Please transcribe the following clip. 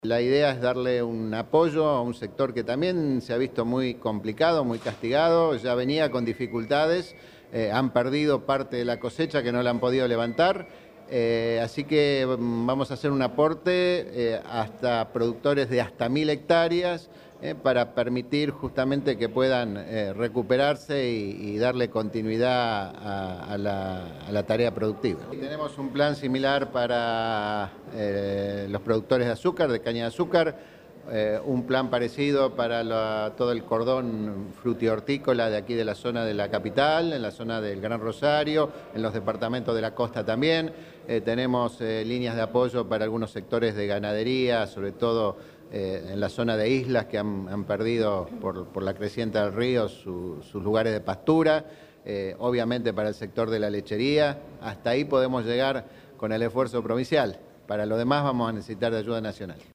La idea es darle un apoyo a un sector que también se ha visto muy complicado, muy castigado, ya venía con dificultades, han perdido parte de la cosecha que no la han podido levantar, así que vamos a hacer un aporte hasta productores de hasta 1000 hectáreas para permitir justamente que puedan recuperarse y darle continuidad a la tarea productiva. Tenemos un plan similar para los productores de azúcar, de caña de azúcar, un plan parecido para todo el cordón frutihortícola de aquí de la zona de la capital, en la zona del Gran Rosario, en los departamentos de la costa también. Tenemos líneas de apoyo para algunos sectores de ganadería, sobre todo en la zona de islas que han perdido por la creciente del río sus lugares de pastura. Obviamente para el sector de la lechería, hasta ahí podemos llegar con el esfuerzo provincial. Para lo demás vamos a necesitar de ayuda nacional.